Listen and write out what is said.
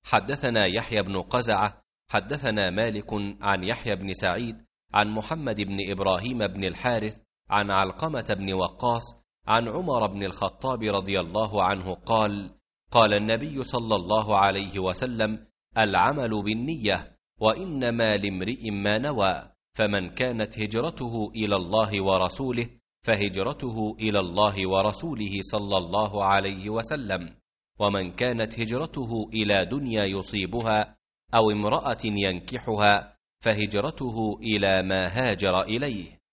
حدثنا يحيى بن قزعة حدثنا مالك عن يحيى بن سعيد عن محمد بن إبراهيم بن الحارث عن علقمة بن وقاص عن عمر بن الخطاب رضي الله عنه قال: قال النبي صلى الله عليه وسلم: العمل بالنية، وإنما لامرئ ما نوى، فمن كانت هجرته إلى الله ورسوله فهجرته إلى الله ورسوله صلى الله عليه وسلم، ومن كانت هجرته إلى دنيا يصيبها أو امرأة ينكحها فهجرته إلى ما هاجر إليه.